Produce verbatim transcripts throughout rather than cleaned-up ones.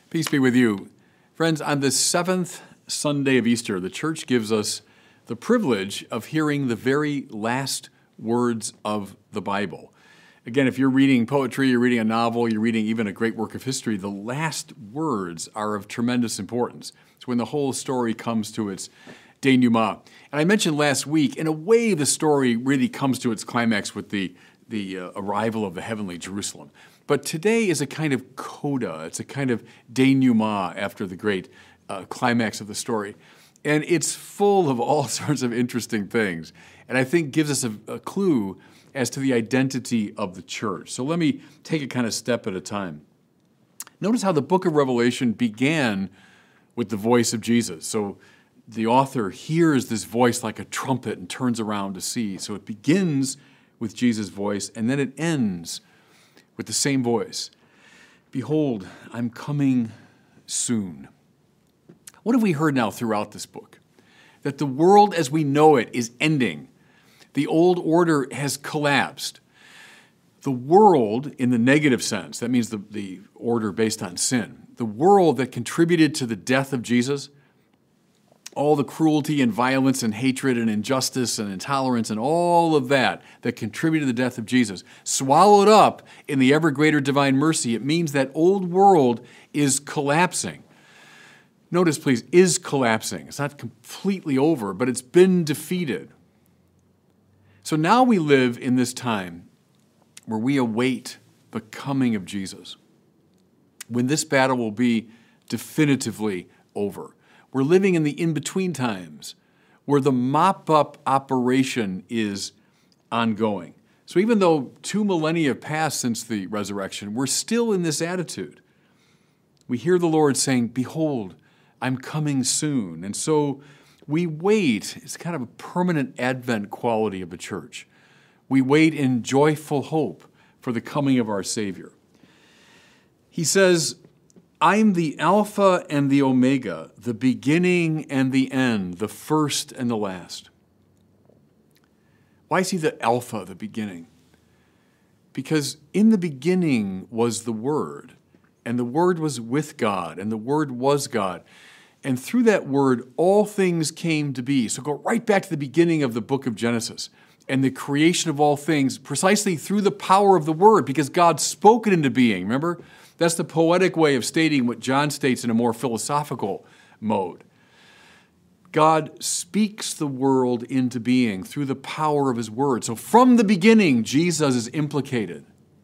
Peace be with you. Friends, on the seventh Sunday of Easter, the church gives us the privilege of hearing the very last words of the Bible. Again, if you're reading poetry, you're reading a novel, you're reading even a great work of history, the last words are of tremendous importance. It's when the whole story comes to its denouement. And I mentioned last week, in a way, the story really comes to its climax with the, the uh, arrival of the heavenly Jerusalem. But today is a kind of coda. It's a kind of denouement after the great uh, climax of the story. And it's full of all sorts of interesting things. And I think gives us a, a clue as to the identity of the church. So let me take it kind of step at a time. Notice how the book of Revelation began with the voice of Jesus. So the author hears this voice like a trumpet and turns around to see. So it begins with Jesus' voice, and then it ends with the same voice. Behold, I'm coming soon. What have we heard now throughout this book? That the world as we know it is ending. The old order has collapsed. The world, in the negative sense, that means the, the order based on sin, the world that contributed to the death of Jesus, all the cruelty and violence and hatred and injustice and intolerance and all of that that contributed to the death of Jesus, swallowed up in the ever greater divine mercy, it means that old world is collapsing. Notice, please, is collapsing. It's not completely over, but it's been defeated. So now we live in this time where we await the coming of Jesus, when this battle will be definitively over. We're living in the in-between times where the mop-up operation is ongoing. So even though two millennia have passed since the resurrection, we're still in this attitude. We hear the Lord saying, behold, I'm coming soon. And so we wait. It's kind of a permanent Advent quality of the church. We wait in joyful hope for the coming of our Savior. He says, I'm the Alpha and the Omega, the beginning and the end, the first and the last. Why is he the Alpha, the beginning? Because in the beginning was the Word, and the Word was with God, and the Word was God. And through that Word, all things came to be. So go right back to the beginning of the book of Genesis and the creation of all things, precisely through the power of the Word, because God spoke it into being, remember? That's the poetic way of stating what John states in a more philosophical mode. God speaks the world into being through the power of his word. So from the beginning, Jesus is implicated.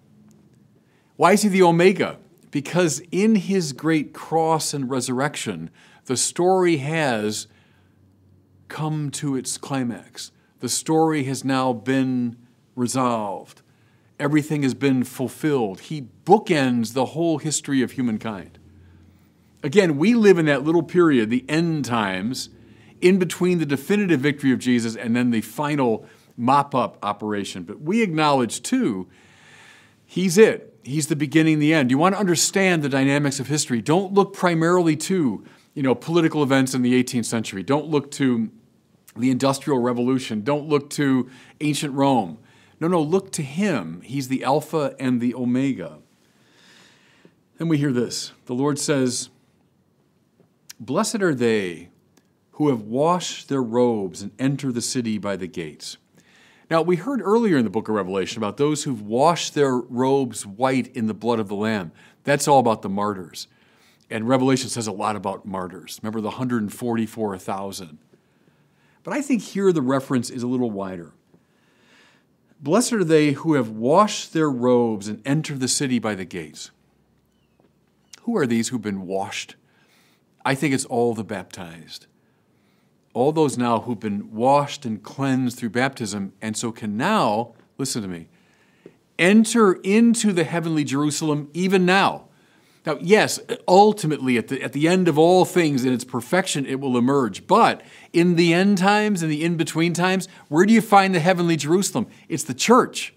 Why is he the Omega? Because in his great cross and resurrection, the story has come to its climax. The story has now been resolved. Everything has been fulfilled. He bookends the whole history of humankind. Again, we live in that little period, the end times, in between the definitive victory of Jesus and then the final mop-up operation. But we acknowledge, too, he's it. He's the beginning, the end. You want to understand the dynamics of history. Don't look primarily to, you know, political events in the eighteenth century. Don't look to the Industrial Revolution. Don't look to ancient Rome. No, no, look to him. He's the Alpha and the Omega. Then we hear this. The Lord says, blessed are they who have washed their robes and enter the city by the gates. Now, we heard earlier in the book of Revelation about those who've washed their robes white in the blood of the Lamb. That's all about the martyrs. And Revelation says a lot about martyrs. Remember the one hundred forty-four thousand. But I think here the reference is a little wider. Blessed are they who have washed their robes and enter the city by the gates. Who are these who've been washed? I think it's all the baptized. All those now who've been washed and cleansed through baptism, and so can now, listen to me, enter into the heavenly Jerusalem even now. Now, yes, ultimately, at the, at the end of all things, in its perfection, it will emerge. But in the end times, in the in-between times, where do you find the heavenly Jerusalem? It's the church.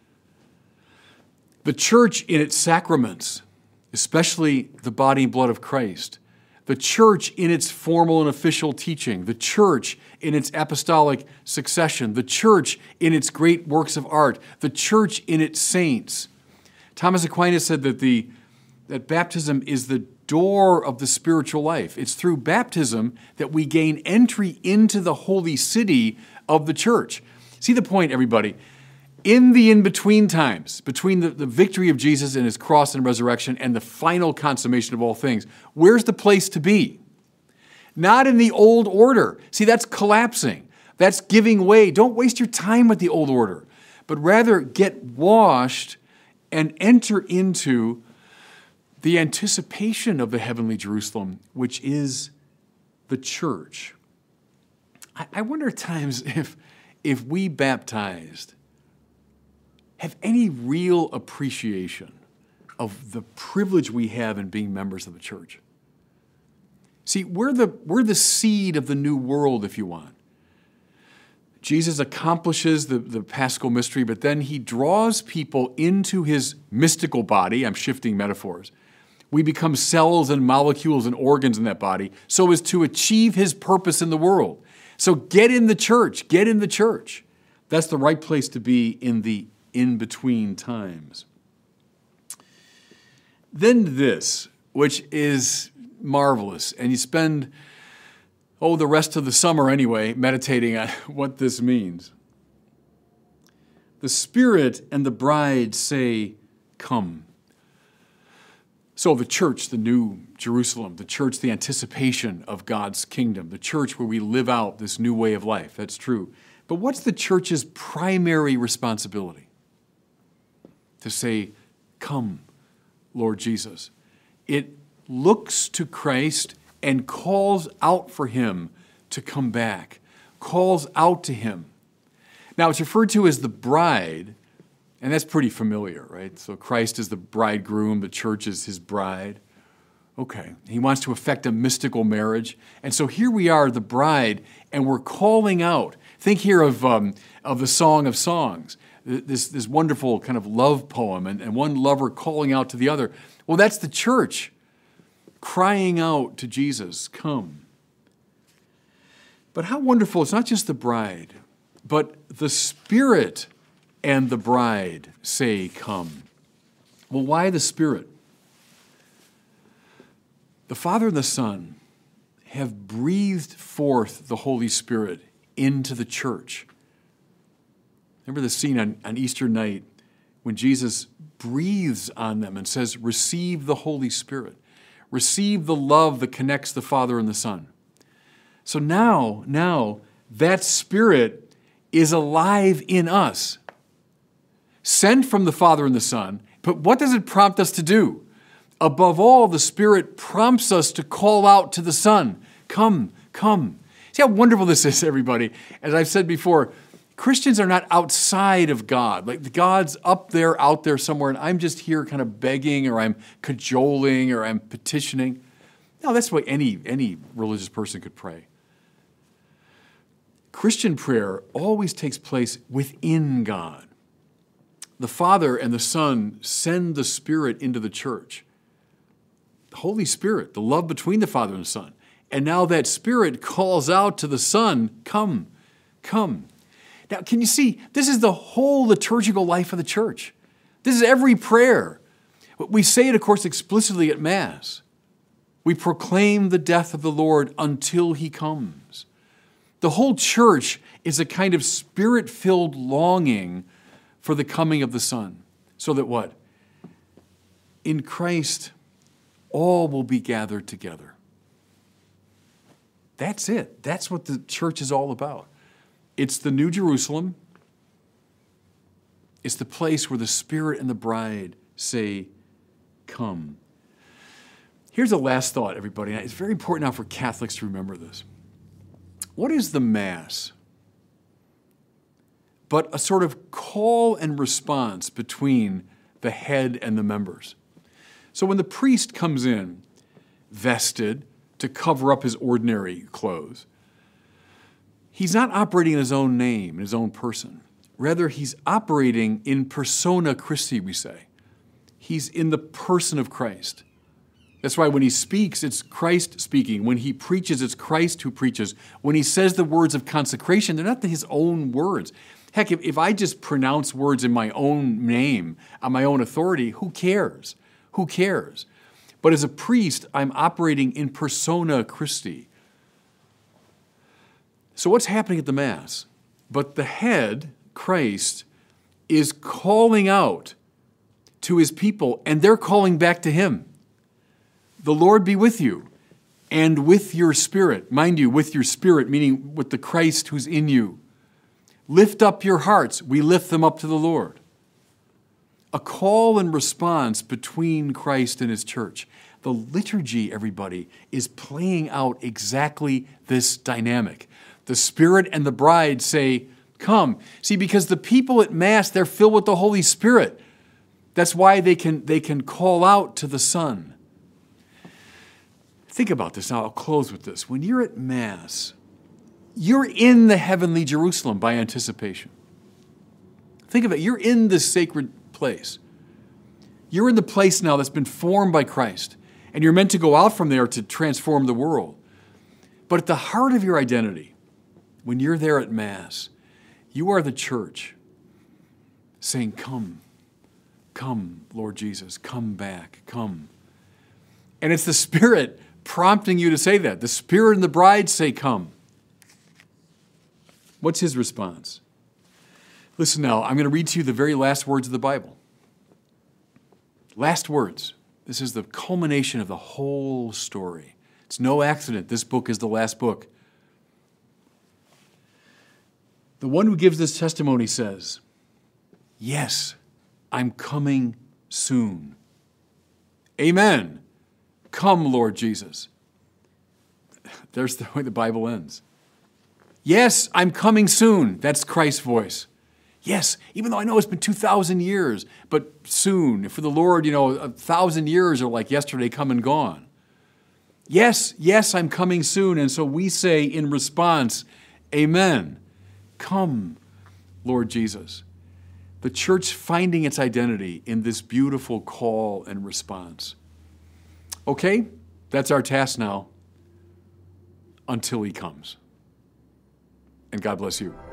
The church in its sacraments, especially the body and blood of Christ. The church in its formal and official teaching. The church in its apostolic succession. The church in its great works of art. The church in its saints. Thomas Aquinas said that the that baptism is the door of the spiritual life. It's through baptism that we gain entry into the holy city of the church. See the point, everybody? In the in-between times, between the, the victory of Jesus and his cross and resurrection and the final consummation of all things, where's the place to be? Not in the old order. See, that's collapsing. That's giving way. Don't waste your time with the old order, but rather get washed and enter into the anticipation of the heavenly Jerusalem, which is the church. I, I wonder at times if, if we baptized have any real appreciation of the privilege we have in being members of the church. See, we're the, we're the seed of the new world, if you want. Jesus accomplishes the, the Paschal mystery, but then he draws people into his mystical body. I'm shifting metaphors. We become cells and molecules and organs in that body so as to achieve his purpose in the world. So get in the church. Get in the church. That's the right place to be in the in-between times. Then this, which is marvelous, and you spend, oh, the rest of the summer anyway, meditating on what this means. The Spirit and the bride say, come. So the church, the new Jerusalem, the church, the anticipation of God's kingdom, the church where we live out this new way of life, that's true. But what's the church's primary responsibility? To say, come, Lord Jesus. It looks to Christ and calls out for him to come back, calls out to him. Now, it's referred to as the bride, and that's pretty familiar, right? So Christ is the bridegroom, the church is his bride. Okay, he wants to effect a mystical marriage. And so here we are, the bride, and we're calling out. Think here of, um, of the Song of Songs. This, this wonderful kind of love poem, and, and one lover calling out to the other. Well, that's the church crying out to Jesus, come. But how wonderful, it's not just the bride, but the Spirit and the bride say, come. Well, why the Spirit? The Father and the Son have breathed forth the Holy Spirit into the church. Remember the scene on, on Easter night when Jesus breathes on them and says, receive the Holy Spirit. Receive the love that connects the Father and the Son. So now, now, that Spirit is alive in us, sent from the Father and the Son. But what does it prompt us to do? Above all, the Spirit prompts us to call out to the Son, come, come. See how wonderful this is, everybody. As I've said before, Christians are not outside of God. Like God's up there, out there somewhere, and I'm just here kind of begging, or I'm cajoling, or I'm petitioning. No, that's the way any, any religious person could pray. Christian prayer always takes place within God. The Father and the Son send the Spirit into the church. The Holy Spirit, the love between the Father and the Son. And now that Spirit calls out to the Son, come, come. Now, can you see, this is the whole liturgical life of the church. This is every prayer. We say it, of course, explicitly at Mass. We proclaim the death of the Lord until he comes. The whole church is a kind of Spirit-filled longing for the coming of the Son. So that what? In Christ, all will be gathered together. That's it. That's what the church is all about. It's the New Jerusalem. It's the place where the Spirit and the bride say, come. Here's a last thought, everybody. It's very important now for Catholics to remember this. What is the Mass but a sort of call and response between the head and the members? So when the priest comes in, vested to cover up his ordinary clothes, he's not operating in his own name, in his own person. Rather, he's operating in persona Christi, we say. He's in the person of Christ. That's why when he speaks, it's Christ speaking. When he preaches, it's Christ who preaches. When he says the words of consecration, they're not his own words. Heck, if, if I just pronounce words in my own name, on my own authority, who cares? Who cares? But as a priest, I'm operating in persona Christi. So what's happening at the Mass? But the head, Christ, is calling out to his people, and they're calling back to him. The Lord be with you, and with your spirit. Mind you, with your spirit, meaning with the Christ who's in you. Lift up your hearts. We lift them up to the Lord. A call and response between Christ and his church. The liturgy, everybody, is playing out exactly this dynamic. The Spirit and the bride say, come. See, because the people at Mass, they're filled with the Holy Spirit. That's why they can, they can call out to the Son. Think about this. Now, I'll close with this. When you're at Mass, you're in the heavenly Jerusalem by anticipation. Think of it. You're in this sacred place. You're in the place now that's been formed by Christ, and you're meant to go out from there to transform the world. But at the heart of your identity, when you're there at Mass, you are the church saying, come, come, Lord Jesus, come back, come. And it's the Spirit prompting you to say that. The Spirit and the bride say, come. What's his response? Listen now, I'm going to read to you the very last words of the Bible. Last words. This is the culmination of the whole story. It's no accident. This book is the last book. The one who gives this testimony says, yes, I'm coming soon. Amen. Come, Lord Jesus. There's the way the Bible ends. Yes, I'm coming soon. That's Christ's voice. Yes, even though I know it's been two thousand years, but soon. For the Lord, you know, a thousand years are like yesterday come and gone. Yes, yes, I'm coming soon. And so we say in response, amen. Come, Lord Jesus. The church finding its identity in this beautiful call and response. Okay, that's our task now until he comes. And God bless you.